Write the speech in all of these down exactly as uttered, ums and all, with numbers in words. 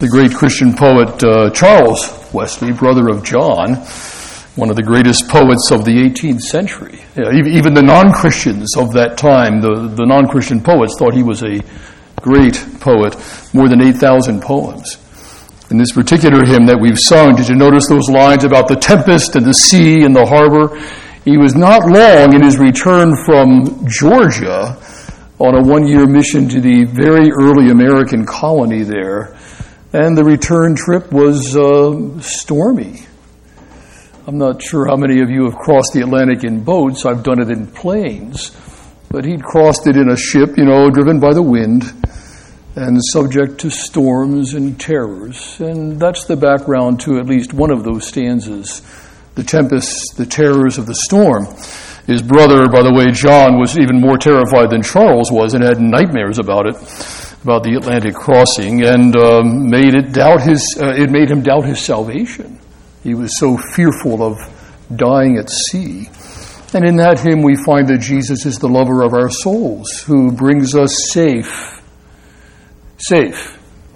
The great Christian poet uh, Charles Wesley, brother of John, one of the greatest poets of the eighteenth century. Yeah, even the non-Christians of that time, the, the non-Christian poets, thought he was a great poet, more than eight thousand poems. In this particular hymn that we've sung, did you notice those lines about the tempest and the sea and the harbor? He was not long in his return from Georgia on a one-year mission to the very early American colony there. And the return trip was uh, stormy. I'm not sure how many of you have crossed the Atlantic in boats. I've done it in planes. But he'd crossed it in a ship, you know, driven by the wind and subject to storms and terrors. And that's the background to at least one of those stanzas, the tempests, the terrors of the storm. His brother, by the way, John, was even more terrified than Charles was and had nightmares about it, about the Atlantic crossing, and um, made it doubt his. Uh, it made him doubt his salvation. He was so fearful of dying at sea. And in that hymn, we find that Jesus is the lover of our souls, who brings us safe, safe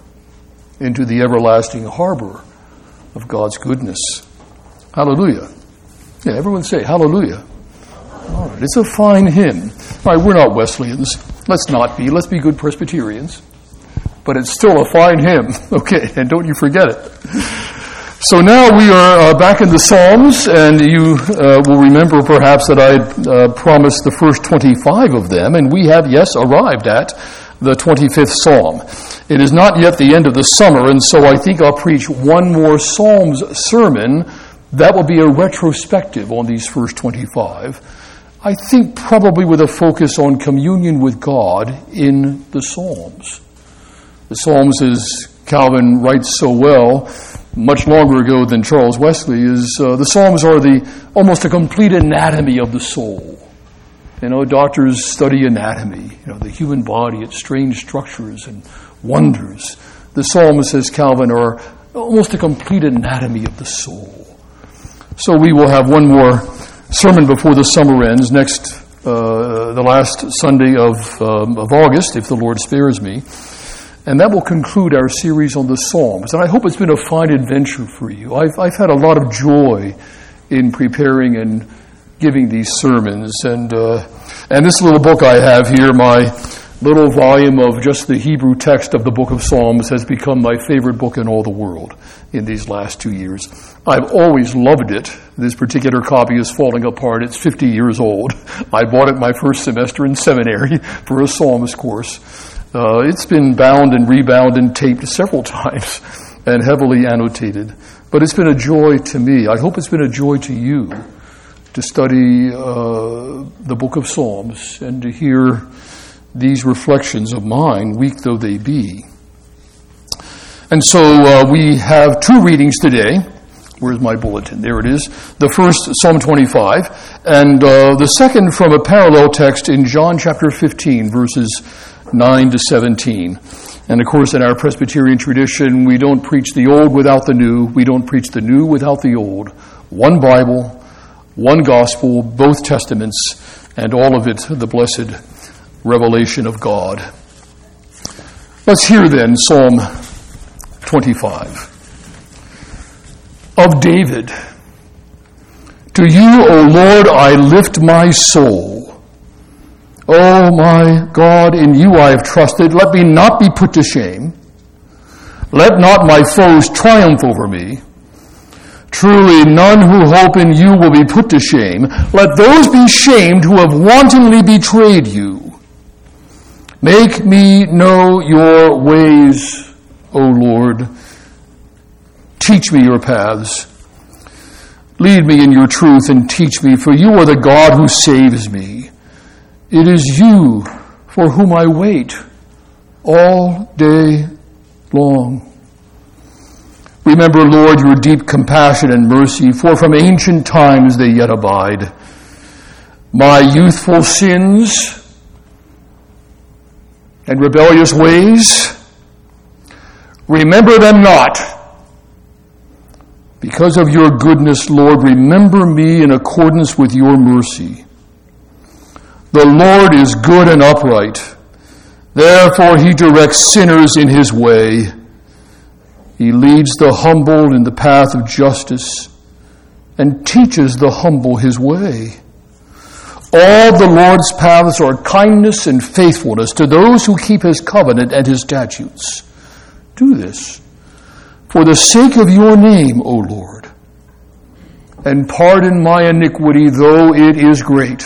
into the everlasting harbor of God's goodness. Hallelujah! Yeah, everyone say hallelujah. All right, it's a fine hymn. All right, we're not Wesleyans. Let's not be. Let's be good Presbyterians. But it's still a fine hymn. Okay, and don't you forget it. So now we are uh, back in the Psalms, and you uh, will remember perhaps that I uh, promised the first twenty-five of them, and we have, yes, arrived at the twenty-fifth Psalm. It is not yet the end of the summer, and so I think I'll preach one more Psalms sermon. That will be a retrospective on these first twenty-five. I think probably with a focus on communion with God in the Psalms. The Psalms, as Calvin writes so well, much longer ago than Charles Wesley, is uh, the Psalms are the almost a complete anatomy of the soul. You know, doctors study anatomy, you know, the human body, its strange structures and wonders. The Psalms, says Calvin, are almost a complete anatomy of the soul. So we will have one more sermon before the summer ends, next, uh, the last Sunday of, um, of August, if the Lord spares me. And that will conclude our series on the Psalms. And I hope it's been a fine adventure for you. I've, I've had a lot of joy in preparing and giving these sermons. And, uh, and this little book I have here, my little volume of just the Hebrew text of the book of Psalms, has become my favorite book in all the world in these last two years. I've always loved it. This particular copy is falling apart. It's fifty years old. I bought it my first semester in seminary for a Psalms course. Uh, it's been bound and rebound and taped several times and heavily annotated. But it's been a joy to me. I hope it's been a joy to you to study uh, the book of Psalms and to hear these reflections of mine, weak though they be. And so uh, we have two readings today. Where's my bulletin? There it is. The first, Psalm twenty-five, and uh, the second from a parallel text in John chapter fifteen, verses nine to seventeen. And of course, in our Presbyterian tradition, we don't preach the old without the new. We don't preach the new without the old. One Bible, one gospel, both testaments, and all of it the blessed revelation of God. Let's hear then Psalm twenty-five. Of David. To you, O Lord, I lift my soul. O my God, in you I have trusted. Let me not be put to shame. Let not my foes triumph over me. Truly, none who hope in you will be put to shame. Let those be shamed who have wantonly betrayed you. Make me know your ways, O Lord. Teach me your paths. Lead me in your truth and teach me, for you are the God who saves me. It is you for whom I wait all day long. Remember, Lord, your deep compassion and mercy, for from ancient times they yet abide. My youthful sins and rebellious ways, remember them not. Because of your goodness, Lord, remember me in accordance with your mercy. The Lord is good and upright. Therefore he directs sinners in his way. He leads the humble in the path of justice and teaches the humble his way. All the Lord's paths are kindness and faithfulness to those who keep his covenant and his statutes. Do this for the sake of your name, O Lord, and pardon my iniquity, though it is great.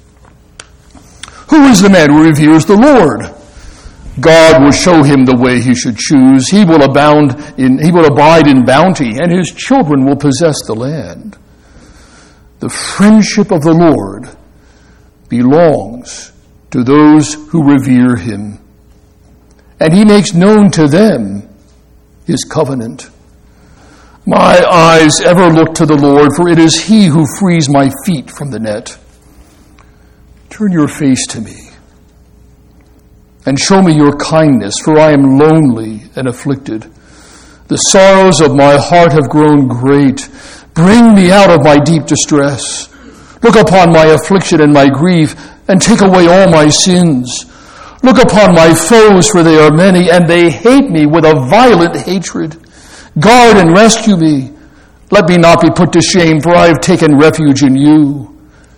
Who is the man who reveres the Lord? God will show him the way he should choose. He will abound in, he will abide in bounty, and his children will possess the land. The friendship of the Lord belongs to those who revere him, and he makes known to them his covenant. My eyes ever look to the Lord, for it is he who frees my feet from the net. Turn your face to me and show me your kindness, for I am lonely and afflicted. The sorrows of my heart have grown great. Bring me out of my deep distress. Look upon my affliction and my grief, and take away all my sins. Look upon my foes, for they are many, and they hate me with a violent hatred. Guard and rescue me. Let me not be put to shame, for I have taken refuge in you.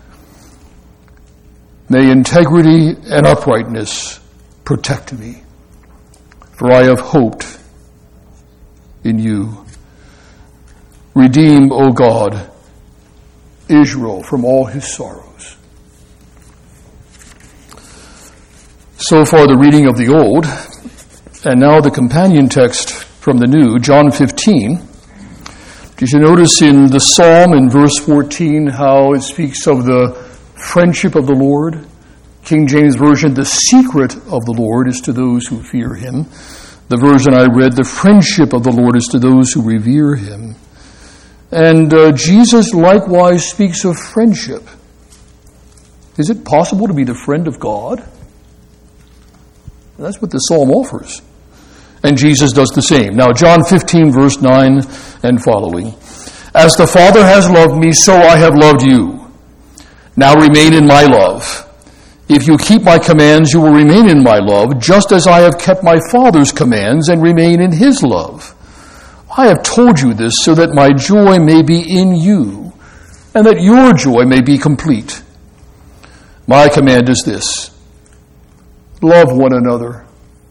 May integrity and uprightness protect me, for I have hoped in you. Redeem, O God, Israel from all his sorrows. So far the reading of the Old, and now the companion text from the New, John fifteen. Did you notice in the Psalm in verse fourteen how it speaks of the friendship of the Lord? King James Version, the secret of the Lord is to those who fear him. The version I read, the friendship of the Lord is to those who revere him. And uh, Jesus likewise speaks of friendship. Is it possible to be the friend of God? That's what the psalm offers. And Jesus does the same. Now, John fifteen, verse nine and following. As the Father has loved me, so I have loved you. Now remain in my love. If you keep my commands, you will remain in my love, just as I have kept my Father's commands and remain in his love. I have told you this so that my joy may be in you, and that your joy may be complete. My command is this: love one another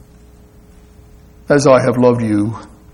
as I have loved you.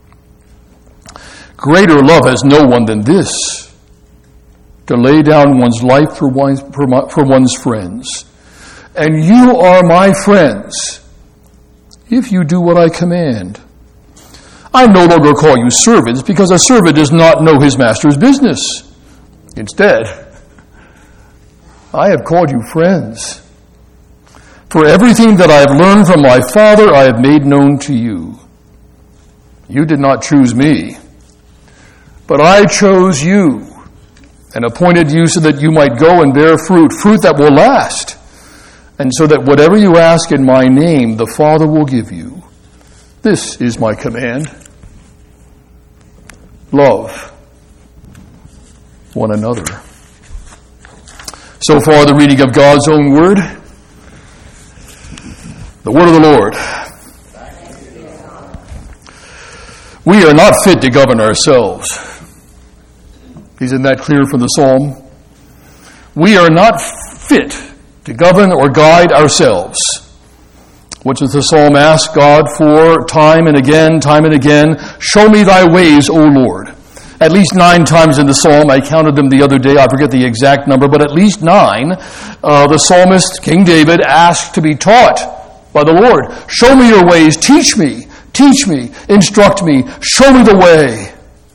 Greater love has no one than this, to lay down one's life for one's, for, my, for one's friends. And you are my friends if you do what I command. I no longer call you servants, because a servant does not know his master's business. Instead, I have called you friends. For everything that I have learned from my Father, I have made known to you. You did not choose me, but I chose you and appointed you so that you might go and bear fruit, fruit that will last, and so that whatever you ask in my name, the Father will give you. This is my command: love one another. So far, the reading of God's own word, the word of the Lord. We are not fit to govern ourselves. Isn't that clear from the psalm? We are not fit to govern or guide ourselves. What does the psalm ask God for time and again, time and again? Show me thy ways, O Lord. At least nine times in the psalm, I counted them the other day, I forget the exact number, but at least nine, uh, the psalmist, King David, asked to be taught by the Lord. Show me your ways, teach me, teach me, instruct me, show me the way.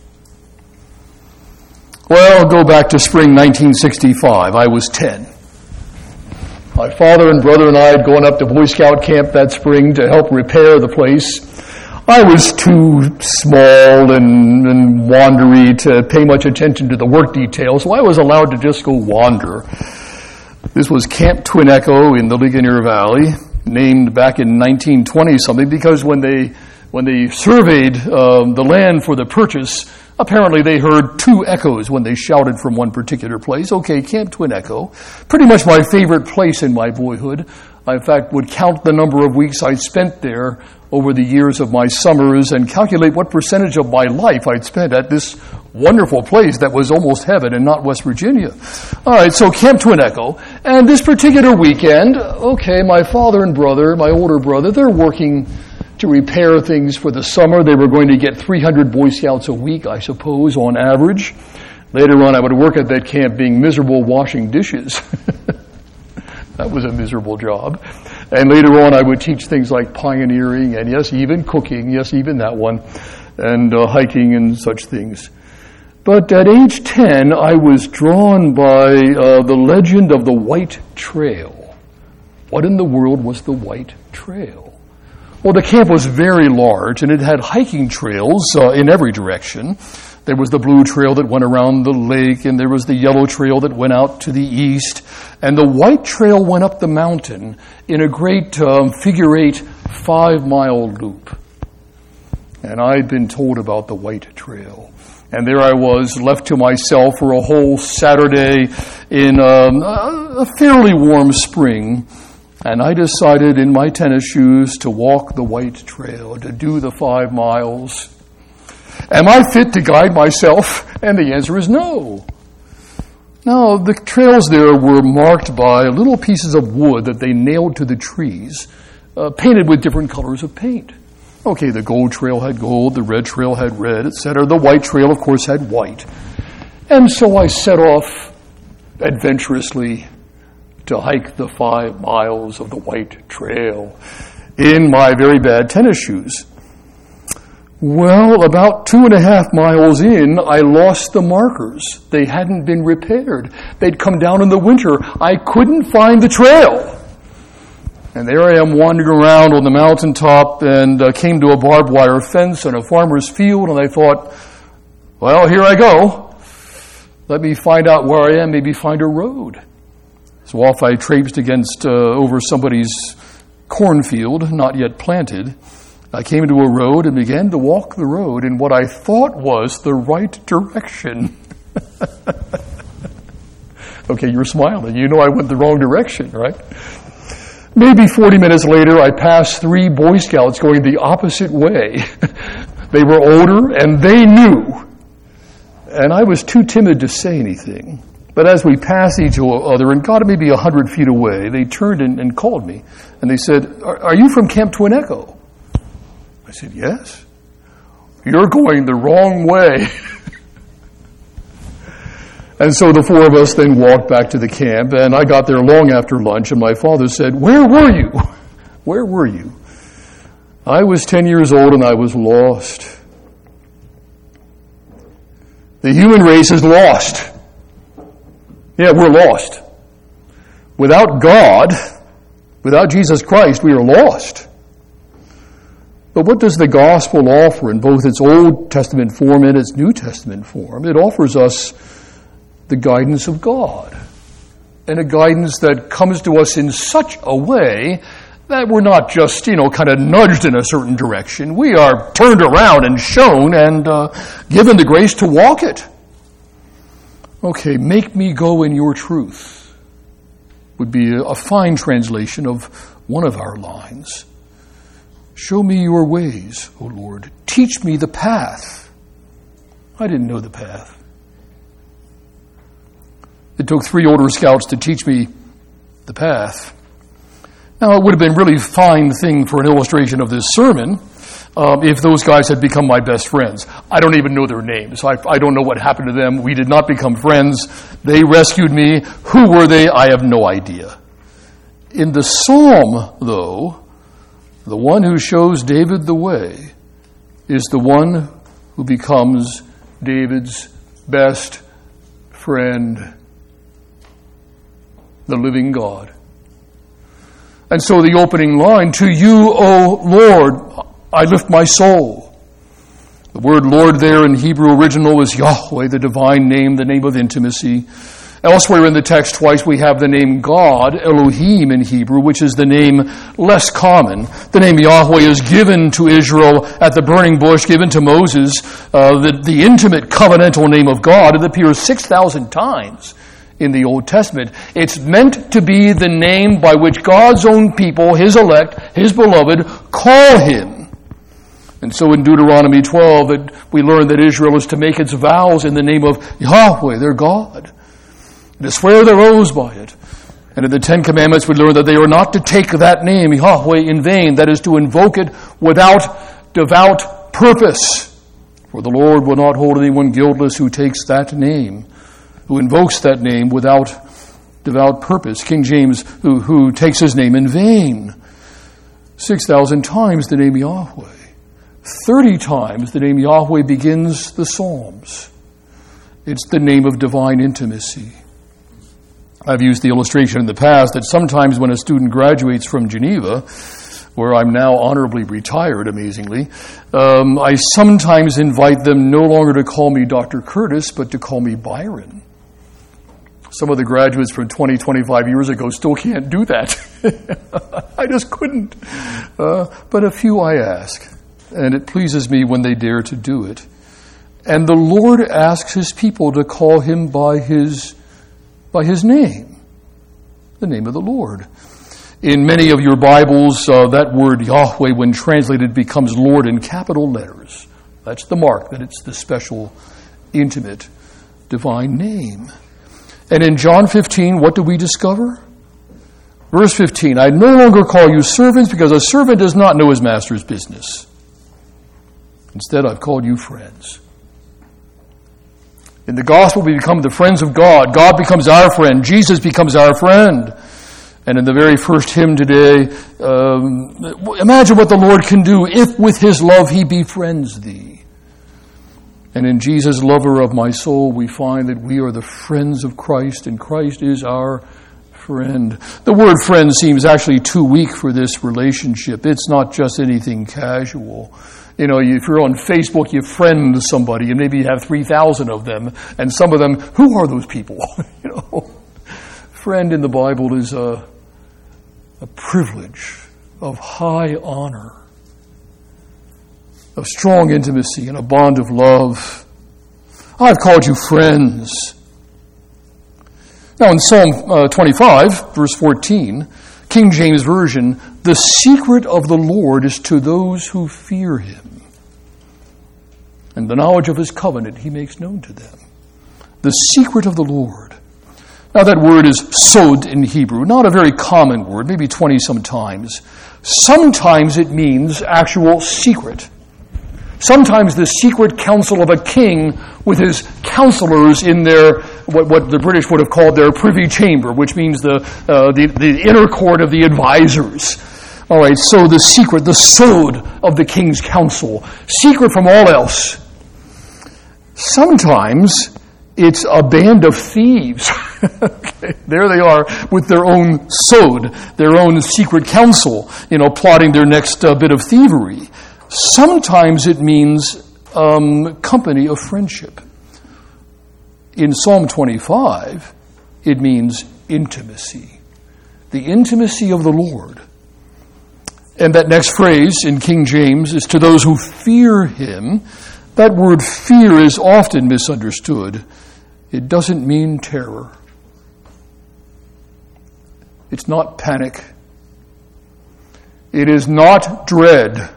Well, go back to spring nineteen sixty-five. I was ten. My father and brother and I had gone up to Boy Scout camp that spring to help repair the place. I was too small and, and wandery to pay much attention to the work details, so I was allowed to just go wander. This was Camp Twin Echo in the Ligonier Valley, named back in nineteen twenty something, because when they when they surveyed um, the land for the purchase, apparently they heard two echoes when they shouted from one particular place. Okay, Camp Twin Echo, pretty much my favorite place in my boyhood. I, in fact, would count the number of weeks I'd spent there over the years of my summers and calculate what percentage of my life I'd spent at this wonderful place that was almost heaven and not West Virginia. All right, so Camp Twin Echo. And this particular weekend, okay, my father and brother, my older brother, they're working to repair things for the summer. They were going to get three hundred Boy Scouts a week, I suppose, on average. Later on, I would work at that camp being miserable washing dishes. That was a miserable job. And later on, I would teach things like pioneering and, yes, even cooking, yes, even that one, and uh, hiking and such things. But at age ten, I was drawn by uh, the legend of the White Trail. What in the world was the White Trail? Well, the camp was very large, and it had hiking trails uh, in every direction. There was the blue trail that went around the lake, and there was the yellow trail that went out to the east, and the white trail went up the mountain in a great um, figure-eight five-mile loop. And I'd been told about the White Trail. And there I was, left to myself for a whole Saturday in um, a fairly warm spring, and I decided in my tennis shoes to walk the White Trail, to do the five miles. Am I fit to guide myself? And the answer is no. Now, the trails there were marked by little pieces of wood that they nailed to the trees, uh, painted with different colors of paint. Okay, the gold trail had gold, the red trail had red, et cetera. The white trail, of course, had white. And so I set off adventurously to hike the five miles of the White Trail in my very bad tennis shoes. Well, about two and a half miles in, I lost the markers. They hadn't been repaired. They'd come down in the winter. I couldn't find the trail. And there I am wandering around on the mountaintop and uh, came to a barbed wire fence in a farmer's field, and I thought, well, here I go. Let me find out where I am, maybe find a road. So off I traipsed against uh, over somebody's cornfield, not yet planted. I came to a road and began to walk the road in what I thought was the right direction. Okay, you're smiling. You know I went the wrong direction, right? Maybe forty minutes later, I passed three Boy Scouts going the opposite way. They were older, and they knew. And I was too timid to say anything. But as we passed each other and got maybe a hundred feet away, they turned and, and called me. And they said, are, are you from Camp Twin Echo? I said, yes. You're going the wrong way. And so the four of us then walked back to the camp, and I got there long after lunch, and my father said, where were you? Where were you? I was ten years old, and I was lost. The human race is lost. Yeah, we're lost. Without God, without Jesus Christ, we are lost. But what does the gospel offer in both its Old Testament form and its New Testament form? It offers us the guidance of God, and a guidance that comes to us in such a way that we're not just, you know, kind of nudged in a certain direction. We are turned around and shown and uh, given the grace to walk it. Okay, make me go in your truth would be a fine translation of one of our lines. Show me your ways, O Lord. Teach me the path. I didn't know the path. It took three older scouts to teach me the path. Now, it would have been a really fine thing for an illustration of this sermon um, if those guys had become my best friends. I don't even know their names. I, I don't know what happened to them. We did not become friends. They rescued me. Who were they? I have no idea. In the psalm, though, the one who shows David the way is the one who becomes David's best friend, the living God. And so the opening line, to you, O Lord, I lift my soul. The word Lord there in Hebrew original is Yahweh, the divine name, the name of intimacy. Elsewhere in the text twice we have the name God, Elohim in Hebrew, which is the name less common. The name Yahweh is given to Israel at the burning bush, given to Moses. Uh, the, the intimate covenantal name of God, it appears six thousand times in the Old Testament. It's meant to be the name by which God's own people, His elect, His beloved, call Him. And so in Deuteronomy twelve, that we learn that Israel is to make its vows in the name of Yahweh, their God, and to swear their oaths by it. And in the Ten Commandments, we learn that they are not to take that name, Yahweh, in vain. That is, to invoke it without devout purpose. For the Lord will not hold anyone guiltless who takes that name, who invokes that name without devout purpose. King James, who, who takes his name in vain. Six thousand times the name Yahweh. Thirty times the name Yahweh begins the Psalms. It's the name of divine intimacy. I've used the illustration in the past that sometimes when a student graduates from Geneva, where I'm now honorably retired, amazingly, um, I sometimes invite them no longer to call me Doctor Curtis, but to call me Byron. Some of the graduates from twenty, twenty-five years ago still can't do that. I just couldn't. Uh, but a few I ask, and it pleases me when they dare to do it. And the Lord asks His people to call Him by His by His name, the name of the Lord. In many of your Bibles, uh, that word Yahweh, when translated, becomes Lord in capital letters. That's the mark that it's the special, intimate, divine name. And in John fifteen, what do we discover? Verse fifteen, I no longer call you servants because a servant does not know his master's business. Instead, I've called you friends. In the gospel, we become the friends of God. God becomes our friend. Jesus becomes our friend. And in the very first hymn today, um, imagine what the Lord can do if with His love He befriends thee. And in Jesus, lover of my soul, we find that we are the friends of Christ, and Christ is our friend. The word friend seems actually too weak for this relationship. It's not just anything casual. You know, if you're on Facebook, you friend somebody, and maybe you have three thousand of them, and some of them, who are those people? You know, friend in the Bible is a, a privilege of high honor, of strong intimacy, and a bond of love. I've called you friends. Now in Psalm uh, twenty-five, verse fourteen, King James Version, the secret of the Lord is to those who fear Him, and the knowledge of His covenant He makes known to them. The secret of the Lord. Now that word is sod in Hebrew, not a very common word, maybe twenty sometimes. Sometimes it means actual secret. Sometimes the secret counsel of a king with his counselors in their, what, what the British would have called their privy chamber, which means the, uh, the, the inner court of the advisors. All right, so the secret, the sod of the king's counsel, secret from all else. Sometimes it's a band of thieves. Okay, there they are with their own sod, their own secret counsel, you know, plotting their next uh, bit of thievery. Sometimes it means um, company of friendship. In Psalm twenty-five, it means intimacy. The intimacy of the Lord. And that next phrase in King James is to those who fear Him. That word fear is often misunderstood. It doesn't mean terror. It's not panic. It is not dread.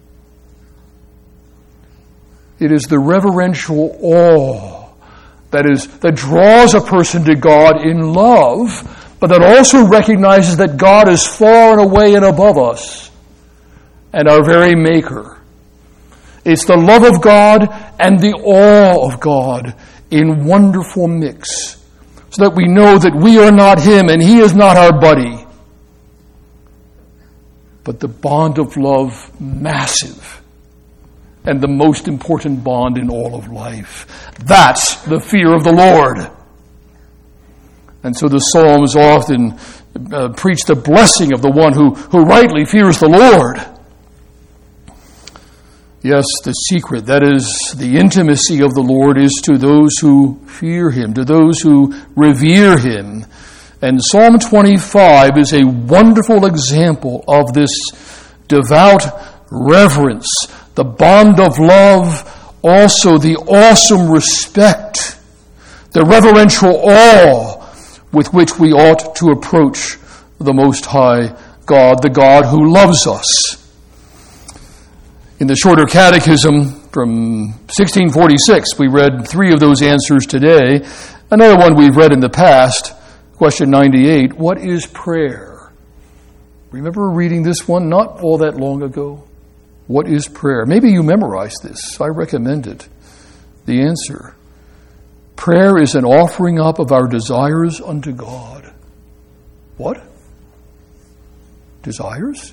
It is the reverential awe that is that draws a person to God in love, but that also recognizes that God is far and away and above us and our very maker. It's the love of God and the awe of God in wonderful mix, so that we know that we are not Him and He is not our buddy, but the bond of love, massive, and the most important bond in all of life. That's the fear of the Lord. And so the Psalms often uh, preach the blessing of the one who, who rightly fears the Lord. Yes, the secret, that is, the intimacy of the Lord is to those who fear Him, to those who revere Him. And Psalm twenty-five is a wonderful example of this devout reverence, the bond of love, also the awesome respect, the reverential awe with which we ought to approach the Most High God, the God who loves us. In the Shorter Catechism from sixteen forty-six, we read three of those answers today. Another one we've read in the past, question ninety-eight, what is prayer? Remember reading this one not all that long ago? What is prayer? Maybe you memorized this. I recommend it. The answer, prayer is an offering up of our desires unto God. What? Desires?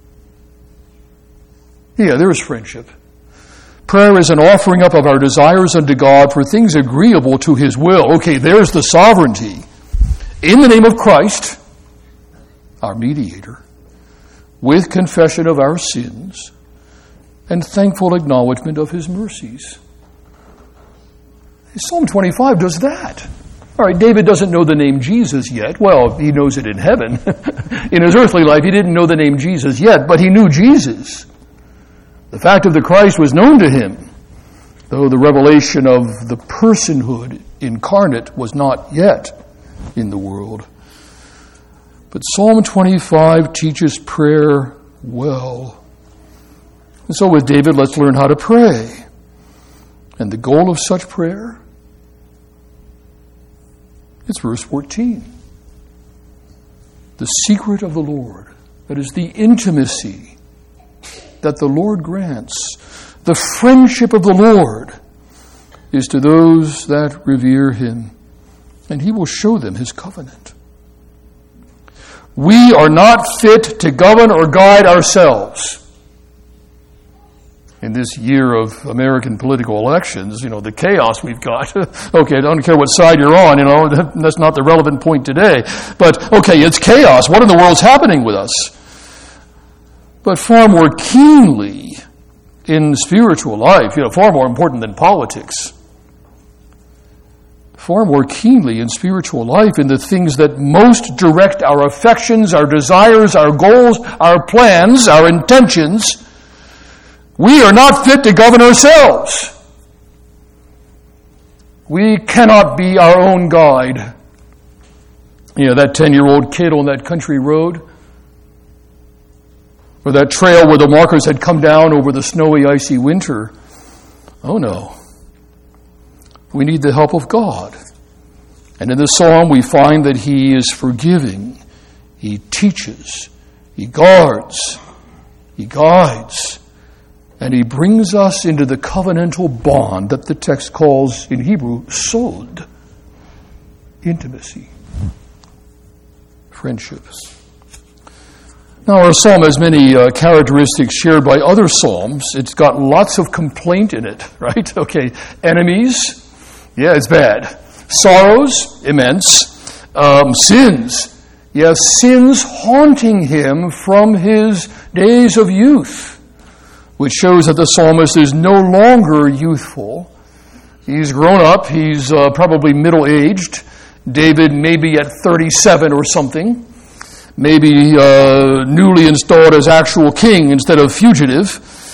Yeah, there's friendship. Prayer is an offering up of our desires unto God for things agreeable to His will. Okay, there's the sovereignty. In the name of Christ, our mediator, with confession of our sins and thankful acknowledgement of His mercies. Psalm twenty-five does that. All right, David doesn't know the name Jesus yet. Well, he knows it in heaven. In his earthly life, he didn't know the name Jesus yet, but he knew Jesus. The fact of the Christ was known to him, though the revelation of the personhood incarnate was not yet in the world. But Psalm twenty-five teaches prayer well. And so with David, let's learn how to pray. And the goal of such prayer, it's verse fourteen. The secret of the Lord, that is the intimacy that the Lord grants, the friendship of the Lord, is to those that revere Him, and He will show them His covenant. We are not fit to govern or guide ourselves. In this year of American political elections, you know, the chaos we've got. Okay, I don't care what side you're on, you know, that's not the relevant point today. But, okay, it's chaos. What in the world's happening with us? But far more keenly in spiritual life, you know, far more important than politics. Far more keenly in spiritual life, in the things that most direct our affections, our desires, our goals, our plans, our intentions, we are not fit to govern ourselves. We cannot be our own guide. You know, that ten-year-old kid on that country road, or that trail where the markers had come down over the snowy, icy winter. Oh no. We need the help of God. And in the psalm we find that He is forgiving. He teaches. He guards. He guides. And He brings us into the covenantal bond that the text calls in Hebrew, sod. Intimacy. Friendships. Now, our psalm has many uh, characteristics shared by other psalms. It's got lots of complaint in it, right? Okay, enemies, yeah, it's bad. Sorrows, immense. Um, sins, yes, sins haunting him from his days of youth, which shows that the psalmist is no longer youthful. He's grown up. He's uh, probably middle-aged. David maybe at thirty-seven or something. Maybe uh, newly installed as actual king instead of fugitive.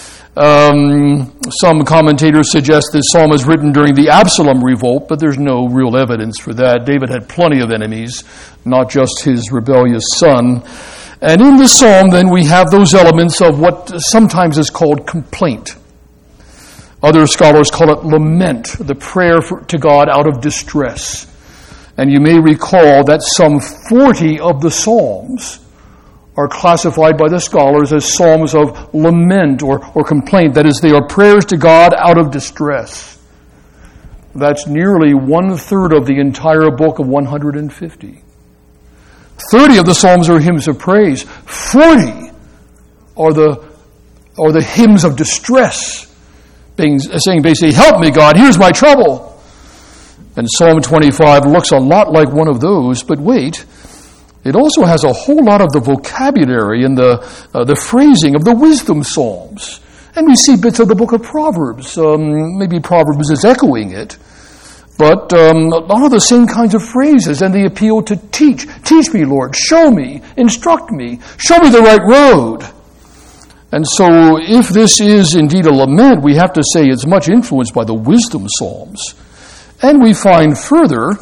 Um, some commentators suggest this psalm is written during the Absalom revolt, but there's no real evidence for that. David had plenty of enemies, not just his rebellious son. And in the psalm, then, we have those elements of what sometimes is called complaint. Other scholars call it lament, the prayer for, to God out of distress. And you may recall that some forty of the Psalms are classified by the scholars as psalms of lament or, or complaint. That is, they are prayers to God out of distress. That's nearly one-third of the entire book of one hundred fifty. Thirty of the Psalms are hymns of praise. Forty are the, are the hymns of distress, being, saying basically, help me, God, here's my trouble. And Psalm twenty-five looks a lot like one of those, but wait, it also has a whole lot of the vocabulary and the uh, the phrasing of the wisdom psalms. And we see bits of the book of Proverbs. Um, maybe Proverbs is echoing it. But um, a lot of the same kinds of phrases and the appeal to teach. Teach me, Lord. Show me. Instruct me. Show me the right road. And so if this is indeed a lament, we have to say it's much influenced by the wisdom psalms. And we find further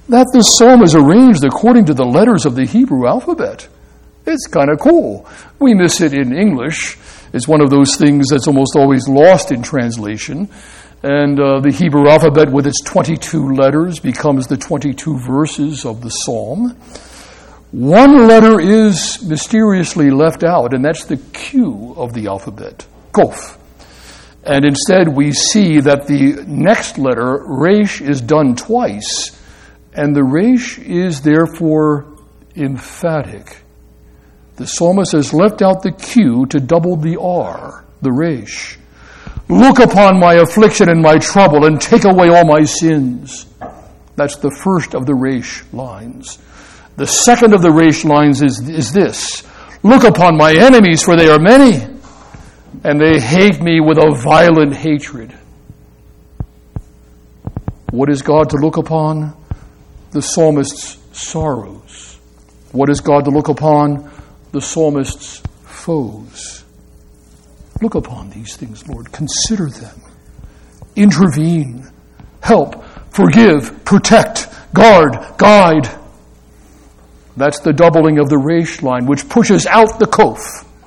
that the psalm is arranged according to the letters of the Hebrew alphabet. It's kind of cool. We miss it in English. It's one of those things that's almost always lost in translation. And uh, the Hebrew alphabet with its twenty-two letters becomes the twenty-two verses of the psalm. One letter is mysteriously left out, and that's the Q of the alphabet, Kof. And instead we see that the next letter, Resh, is done twice, and the Resh is therefore emphatic. The psalmist has left out the Q to double the R, the Resh. Look upon my affliction and my trouble and take away all my sins. That's the first of the Resh lines. The second of the Resh lines is, is this. Look upon my enemies, for they are many, and they hate me with a violent hatred. What is God to look upon? The psalmist's sorrows. What is God to look upon? The psalmist's foes. Look upon these things, Lord. Consider them. Intervene. Help. Forgive. Protect. Guard. Guide. That's the doubling of the Resh line, which pushes out the Kof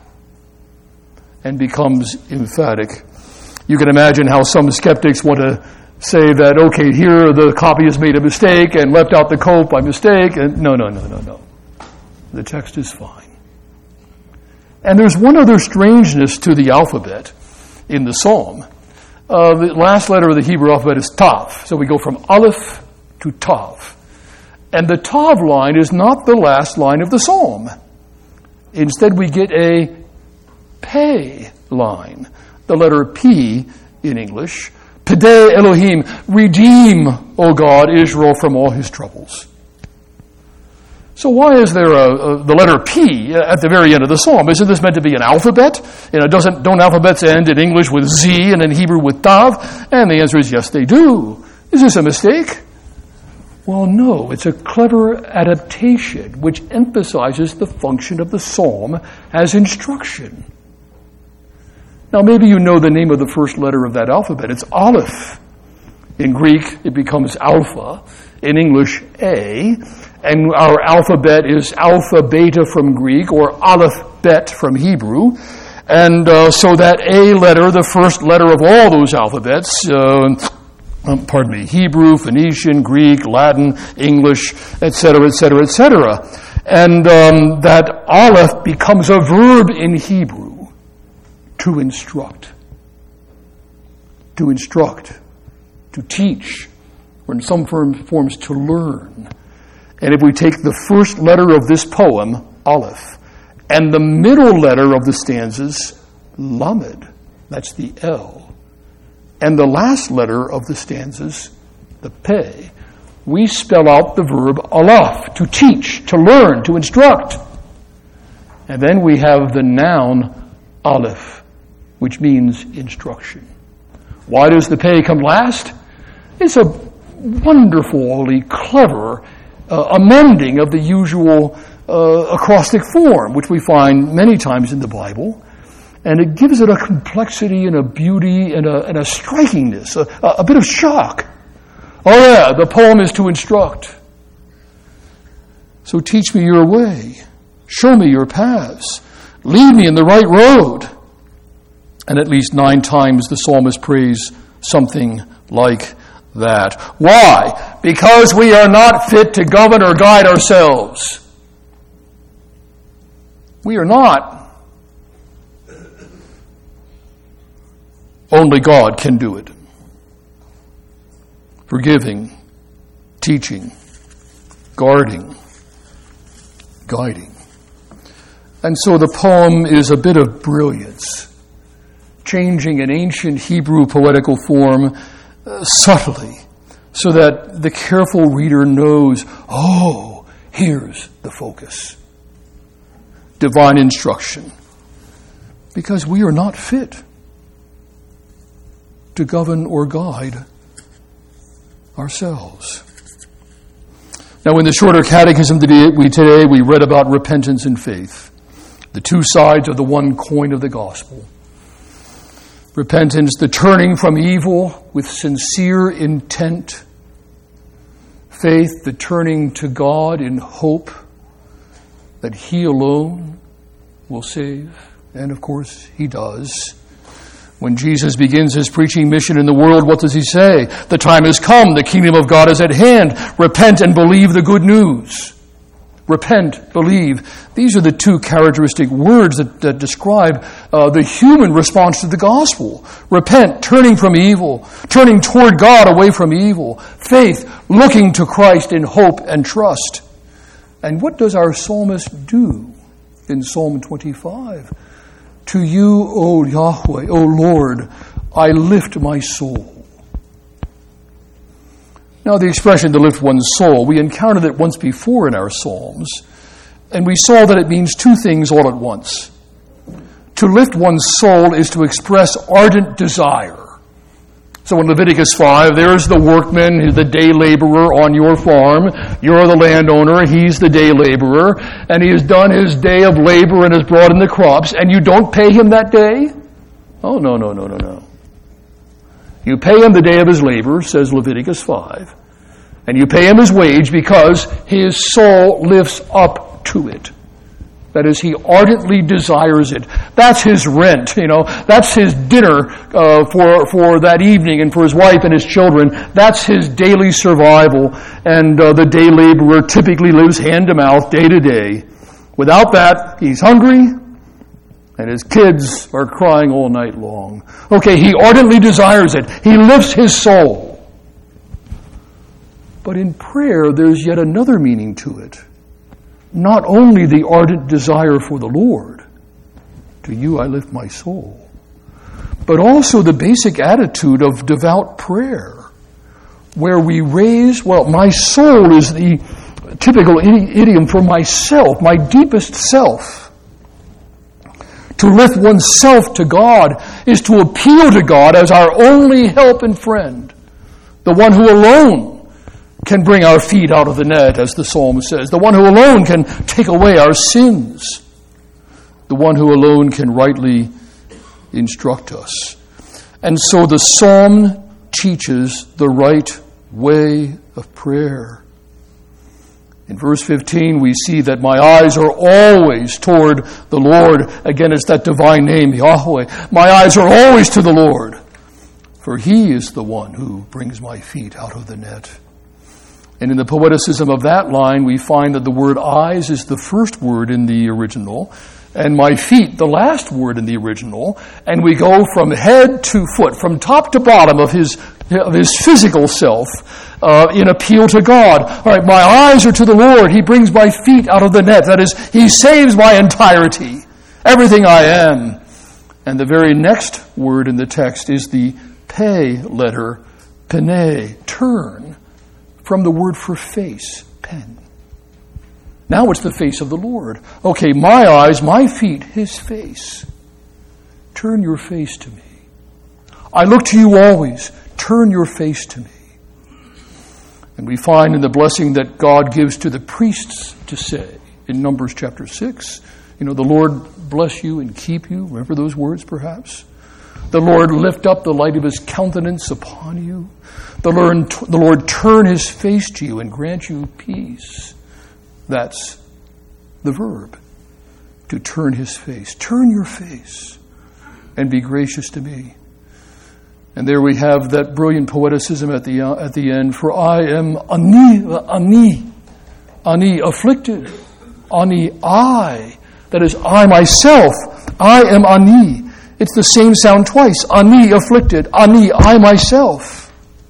and becomes emphatic. You can imagine how some skeptics want to say that, okay, here the copyist made a mistake and left out the Kof by mistake. And no, no, no, no, no. The text is fine. And there's one other strangeness to the alphabet in the psalm. Uh, the last letter of the Hebrew alphabet is Tav. So we go from Aleph to Tav. And the Tav line is not the last line of the psalm. Instead, we get a Pei line, the letter P in English. Pidei Elohim, redeem, O God, Israel from all his troubles. So why is there a, a, the letter P at the very end of the psalm? Isn't this meant to be an alphabet? You know, doesn't don't alphabets end in English with Z and in Hebrew with Tav? And the answer is yes, they do. Is this a mistake? Well, no. It's a clever adaptation which emphasizes the function of the psalm as instruction. Now, maybe you know the name of the first letter of that alphabet. It's Aleph. In Greek, it becomes Alpha. In English, A. And our alphabet is Alpha Beta from Greek, or Aleph Bet from Hebrew. And uh, so that A letter, the first letter of all those alphabets, uh, um, pardon me, Hebrew, Phoenician, Greek, Latin, English, et cetera, et cetera, et cetera. And um, that Aleph becomes a verb in Hebrew, to instruct. To instruct. To teach. Or in some forms, to learn. And if we take the first letter of this poem, Aleph, and the middle letter of the stanzas, Lamed, that's the L, and the last letter of the stanzas, the Pei, we spell out the verb alaf, to teach, to learn, to instruct. And then we have the noun Aleph, which means instruction. Why does the Pei come last? It's a wonderfully clever Uh, amending of the usual uh, acrostic form, which we find many times in the Bible. And it gives it a complexity and a beauty and a, and a strikingness, a, a bit of shock. Oh yeah, the poem is to instruct. So teach me your way. Show me your paths. Lead me in the right road. And at least nine times the psalmist prays something like that. Why? Because we are not fit to govern or guide ourselves. We are not. Only God can do it. Forgiving, teaching, guarding, guiding. And so the poem is a bit of brilliance, changing an ancient Hebrew poetical form Uh, subtly, so that the careful reader knows, oh, here's the focus. Divine instruction. Because we are not fit to govern or guide ourselves. Now, in the shorter catechism today, we, today, we read about repentance and faith, the two sides of the one coin of the gospel. Repentance, the turning from evil with sincere intent. Faith, the turning to God in hope that He alone will save. And of course, He does. When Jesus begins His preaching mission in the world, what does He say? The time has come, the kingdom of God is at hand. Repent and believe the good news. Repent, believe. These are the two characteristic words that, that describe uh, the human response to the gospel. Repent, turning from evil, turning toward God away from evil. Faith, looking to Christ in hope and trust. And what does our psalmist do in Psalm twenty-five? To you, O Yahweh, O Lord, I lift my soul. Now, the expression to lift one's soul, we encountered it once before in our Psalms, and we saw that it means two things all at once. To lift one's soul is to express ardent desire. So in Leviticus five, there's the workman, the day laborer on your farm. You're the landowner, he's the day laborer, and he has done his day of labor and has brought in the crops, and you don't pay him that day? Oh, no, no, no, no, no. You pay him the day of his labor, says Leviticus five, and you pay him his wage because his soul lifts up to it. That is, he ardently desires it. That's his rent, you know. That's his dinner uh, for for that evening and for his wife and his children. That's his daily survival. And uh, the day laborer typically lives hand to mouth, day to day. Without that, he's hungry, and his kids are crying all night long. Okay, he ardently desires it. He lifts his soul. But in prayer, there's yet another meaning to it. Not only the ardent desire for the Lord, to you I lift my soul, but also the basic attitude of devout prayer, where we raise, well, my soul is the typical idiom for myself, my deepest self. To lift oneself to God is to appeal to God as our only help and friend, the one who alone can bring our feet out of the net, as the psalm says, the one who alone can take away our sins, the one who alone can rightly instruct us. And so the psalm teaches the right way of prayer. In verse fifteen, we see that my eyes are always toward the Lord. Again, it's that divine name, Yahweh. My eyes are always to the Lord, for He is the one who brings my feet out of the net. And in the poeticism of that line, we find that the word eyes is the first word in the original, and my feet, the last word in the original, and we go from head to foot, from top to bottom of his of his physical self, uh, in appeal to God. All right, my eyes are to the Lord. He brings my feet out of the net. That is, He saves my entirety, everything I am. And the very next word in the text is the pe letter, pene, turn, from the word for face, pen. Now it's the face of the Lord. Okay, my eyes, my feet, His face. Turn your face to me. I look to you always. Turn your face to me. And we find in the blessing that God gives to the priests to say in Numbers chapter six, you know, the Lord bless you and keep you. Remember those words perhaps? The Lord lift up the light of His countenance upon you. The Lord, the Lord turn His face to you and grant you peace. That's the verb, to turn His face. Turn your face and be gracious to me. And there we have that brilliant poeticism at the uh, at the end. For I am ani, ani, ani, afflicted. Ani, I. That is, I myself. I am ani. It's the same sound twice. Ani, afflicted. Ani, I myself.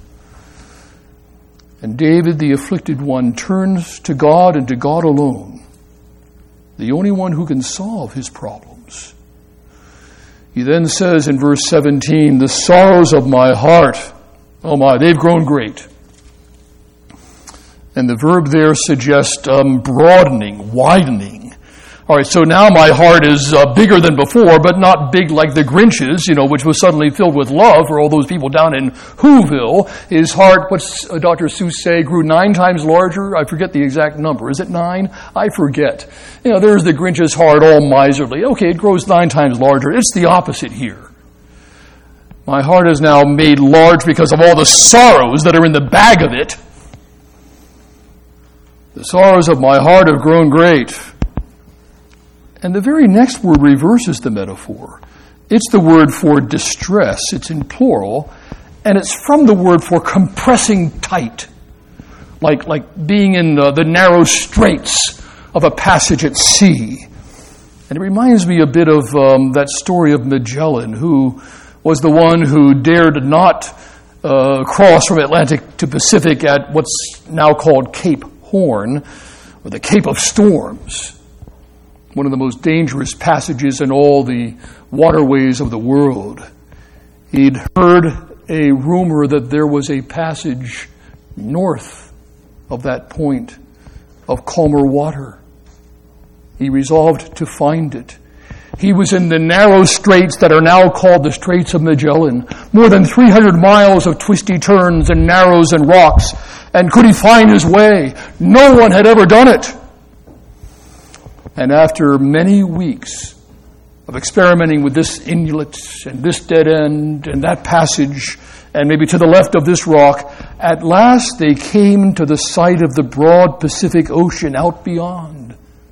And David, the afflicted one, turns to God and to God alone, the only one who can solve his problems. He then says in verse seventeen, the sorrows of my heart, oh my, they've grown great. And the verb there suggests um, broadening, widening. All right, so now my heart is uh, bigger than before, but not big like the Grinch's, you know, which was suddenly filled with love for all those people down in Whoville. His heart, what's uh, Doctor Seuss say, grew nine times larger? I forget the exact number. Is it nine? I forget. You know, there's the Grinch's heart, all miserly. Okay, it grows nine times larger. It's the opposite here. My heart is now made large because of all the sorrows that are in the bag of it. The sorrows of my heart have grown great. And the very next word reverses the metaphor. It's the word for distress. It's in plural, and it's from the word for compressing tight, like, like being in the, the narrow straits of a passage at sea. And it reminds me a bit of um, that story of Magellan, who was the one who dared not uh, cross from Atlantic to Pacific at what's now called Cape Horn, or the Cape of Storms, one of the most dangerous passages in all the waterways of the world. He'd heard a rumor that there was a passage north of that point of calmer water. He resolved to find it. He was in the narrow straits that are now called the Straits of Magellan, more than three hundred miles of twisty turns and narrows and rocks. And could he find his way? No one had ever done it. And after many weeks of experimenting with this inlet and this dead end and that passage and maybe to the left of this rock, at last they came to the sight of the broad Pacific Ocean out beyond.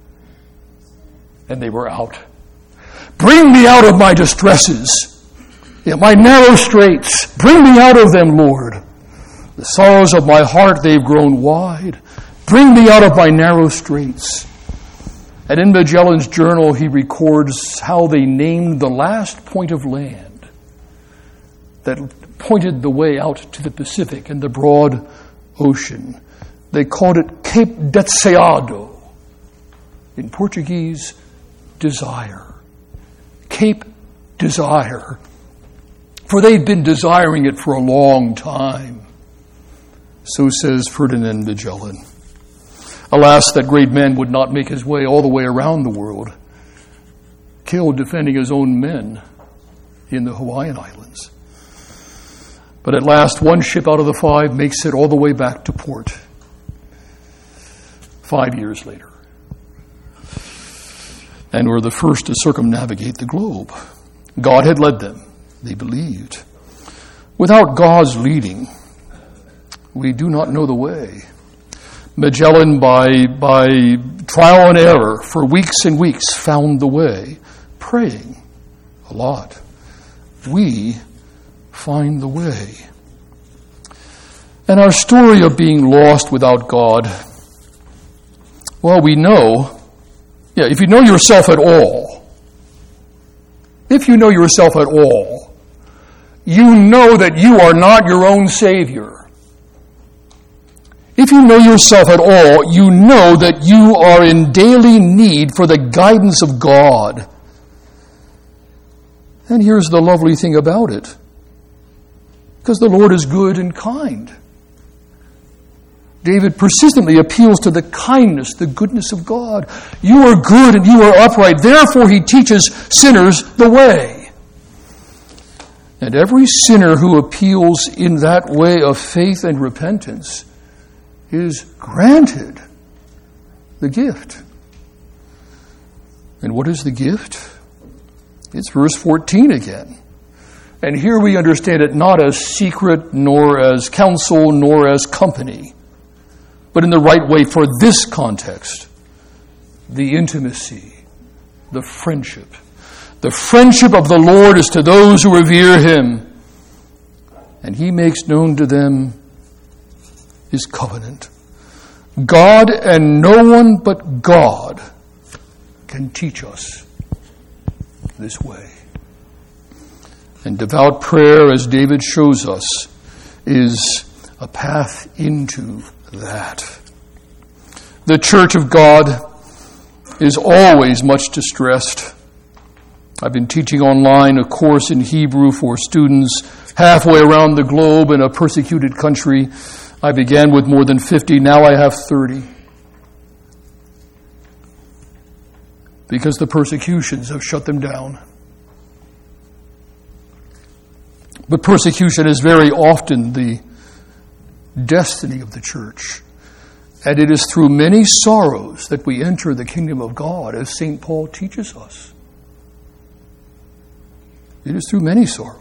And they were out. Bring me out of my distresses, yeah, my narrow straits. Bring me out of them, Lord. The sorrows of my heart, they've grown wide. Bring me out of my narrow straits. And in Magellan's journal, he records how they named the last point of land that pointed the way out to the Pacific and the broad ocean. They called it Cape Deseado. In Portuguese, desire. Cape Desire. For they'd been desiring it for a long time. So says Ferdinand Magellan. Alas, that great man would not make his way all the way around the world, killed defending his own men in the Hawaiian Islands. But at last, one ship out of the five makes it all the way back to port. Five years later. And were the first to circumnavigate the globe. God had led them, they believed. Without God's leading, we do not know the way. Magellan, by, by trial and error, for weeks and weeks, found the way, praying a lot. We find the way. And our story of being lost without God, well, we know, yeah, if you know yourself at all, if you know yourself at all, you know that you are not your own Savior. If you know yourself at all, you know that you are in daily need for the guidance of God. And here's the lovely thing about it. Because the Lord is good and kind. David persistently appeals to the kindness, the goodness of God. You are good and you are upright. Therefore, he teaches sinners the way. And every sinner who appeals in that way of faith and repentance is granted the gift. And what is the gift? It's verse fourteen again. And here we understand it not as secret, nor as counsel, nor as company, but in the right way for this context. The intimacy, the friendship. The friendship of the Lord is to those who revere him, and he makes known to them his covenant. God and no one but God can teach us this way. And devout prayer, as David shows us, is a path into that. The church of God is always much distressed. I've been teaching online a course in Hebrew for students halfway around the globe in a persecuted country. I began with more than fifty, now I have thirty. Because the persecutions have shut them down. But persecution is very often the destiny of the church. And it is through many sorrows that we enter the kingdom of God, as Saint Paul teaches us. It is through many sorrows.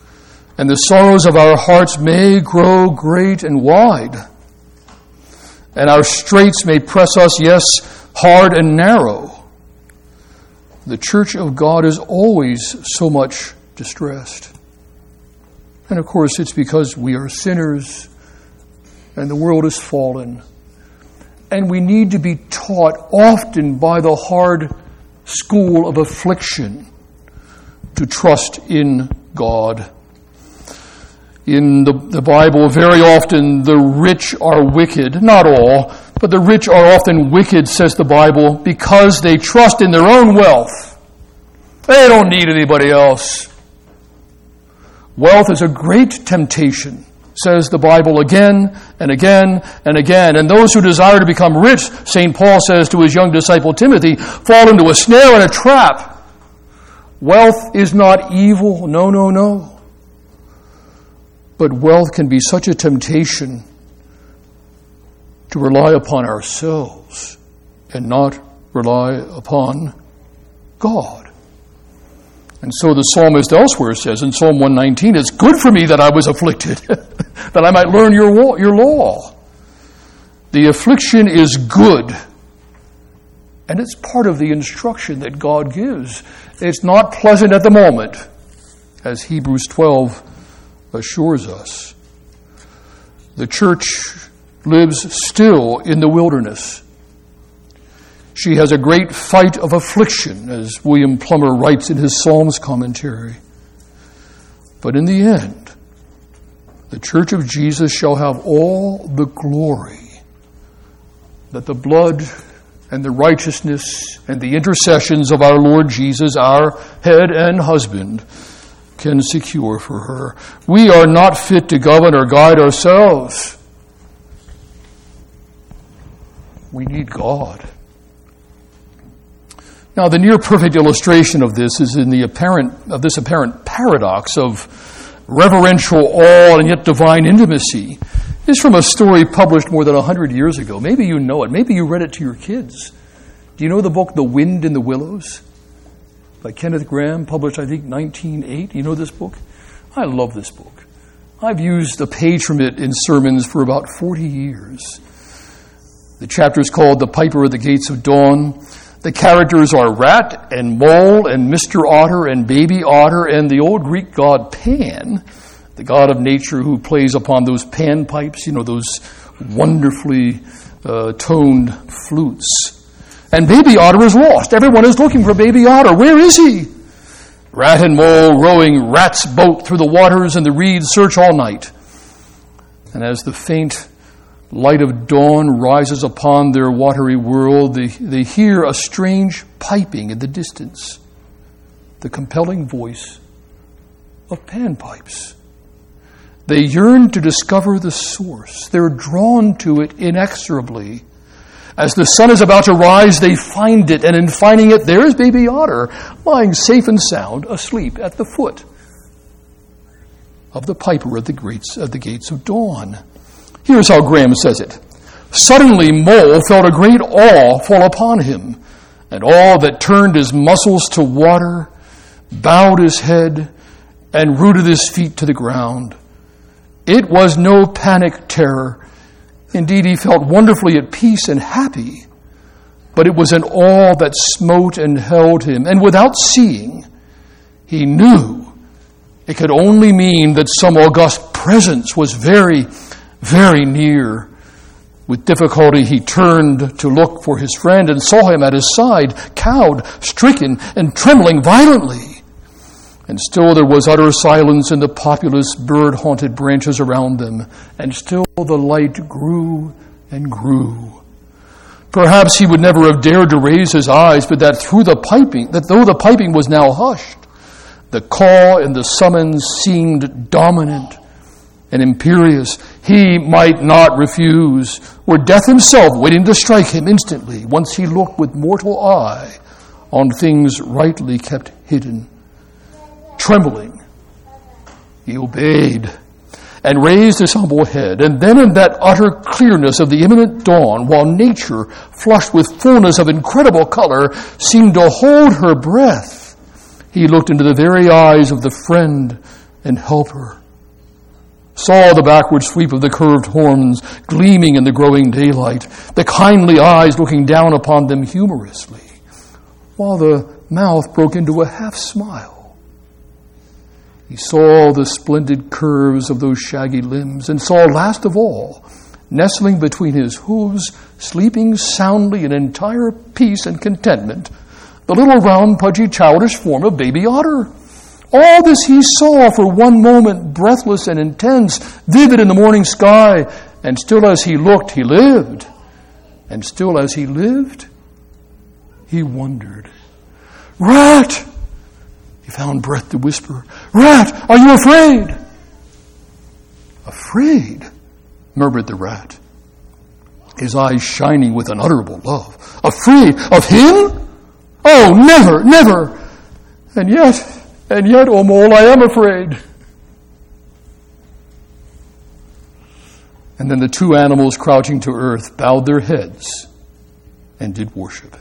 And the sorrows of our hearts may grow great and wide. and our straits may press us, yes, hard and narrow. The church of God is always so much distressed. And of course, it's because we are sinners and the world is fallen. And we need to be taught often by the hard school of affliction to trust in God. In the, the Bible, very often the rich are wicked. Not all, but the rich are often wicked, says the Bible, because they trust in their own wealth. They don't need anybody else. Wealth is a great temptation, says the Bible again and again and again. And those who desire to become rich, Saint Paul says to his young disciple Timothy, fall into a snare and a trap. Wealth is not evil. No, no, no. But wealth can be such a temptation to rely upon ourselves and not rely upon God. And so the psalmist elsewhere says in Psalm one nineteen, it's good for me that I was afflicted, that I might learn your, your law. The affliction is good, and it's part of the instruction that God gives. It's not pleasant at the moment, as Hebrews twelve assures us. The church lives still in the wilderness. She has a great fight of affliction, as William Plummer writes in his Psalms commentary. But in the end, the church of Jesus shall have all the glory that the blood and the righteousness and the intercessions of our Lord Jesus, our head and husband, can secure for her. We are not fit to govern or guide ourselves. We need God. Now, the near-perfect illustration of this is in the apparent of this apparent paradox of reverential awe and yet divine intimacy. It's from a story published more than a hundred years ago. Maybe you know it. Maybe you read it to your kids. Do you know the book The Wind in the Willows? By Kenneth Graham, published, I think, nineteen oh eight. You know this book? I love this book. I've used a page from it in sermons for about forty years. The chapter is called The Piper at the Gates of Dawn. The characters are Rat and Mole and Mister Otter and Baby Otter and the old Greek god Pan, the god of nature who plays upon those panpipes, you know, those wonderfully uh, toned flutes. And Baby Otter is lost. Everyone is looking for Baby Otter. Where is he? Rat and Mole, rowing Rat's boat through the waters and the reeds, search all night. And as the faint light of dawn rises upon their watery world, they, they hear a strange piping in the distance, the compelling voice of panpipes. They yearn to discover the source. They're drawn to it inexorably. As the sun is about to rise, they find it, and in finding it, there is Baby Otter, lying safe and sound, asleep at the foot of the piper at the gates, at the gates of dawn. Here's how Graham says it. Suddenly Mole felt a great awe fall upon him, and all that turned his muscles to water, bowed his head, and rooted his feet to the ground. It was no panic terror. Indeed, he felt wonderfully at peace and happy, but it was an awe that smote and held him, and without seeing, he knew it could only mean that some august presence was very, very near. With difficulty, he turned to look for his friend and saw him at his side, cowed, stricken, and trembling violently. And still there was utter silence in the populous, bird-haunted branches around them, and still the light grew and grew. Perhaps he would never have dared to raise his eyes, but that through the piping, that though the piping was now hushed, the call and the summons seemed dominant and imperious. He might not refuse, were death himself waiting to strike him instantly once he looked with mortal eye on things rightly kept hidden. Trembling, he obeyed and raised his humble head. And then in that utter clearness of the imminent dawn, while nature, flushed with fullness of incredible color, seemed to hold her breath, he looked into the very eyes of the friend and helper. saw the backward sweep of the curved horns gleaming in the growing daylight, the kindly eyes looking down upon them humorously, while the mouth broke into a half-smile. He saw the splendid curves of those shaggy limbs, and saw, last of all, nestling between his hooves, sleeping soundly in entire peace and contentment, the little round, pudgy, childish form of baby otter. All this he saw for one moment, breathless and intense, vivid in the morning sky, and still as he looked, he lived. And still as he lived, he wondered. "Rat!" He found breath to whisper. "Rat, are you afraid?" "Afraid?" murmured the rat, his eyes shining with unutterable love. "Afraid of him? Oh, never, never! And yet, and yet, O mole, I am afraid." And then the two animals crouching to earth bowed their heads and did worship.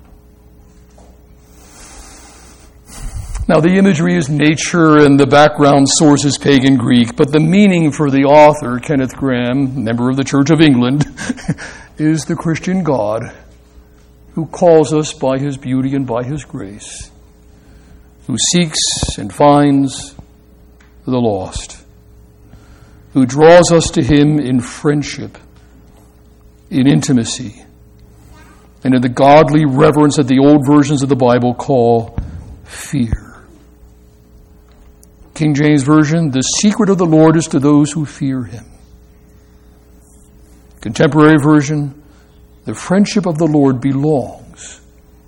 Now, the imagery is nature and the background source is pagan Greek, but the meaning for the author, Kenneth Graham, member of the Church of England, is the Christian God who calls us by his beauty and by his grace, who seeks and finds the lost, who draws us to him in friendship, in intimacy, and in the godly reverence that the old versions of the Bible call fear. King James Version, the secret of the Lord is to those who fear him. Contemporary Version, the friendship of the Lord belongs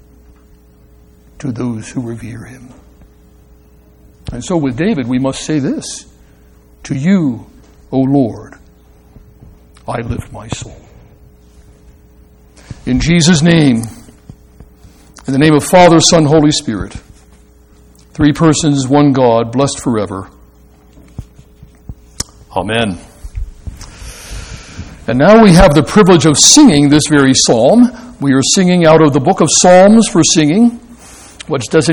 to those who revere him. And so with David, we must say this: to you, O Lord, I lift my soul. In Jesus' name, in the name of Father, Son, Holy Spirit, three persons, one God, blessed forever. Amen. And now we have the privilege of singing this very psalm. We are singing out of the book of Psalms for singing, which doesn't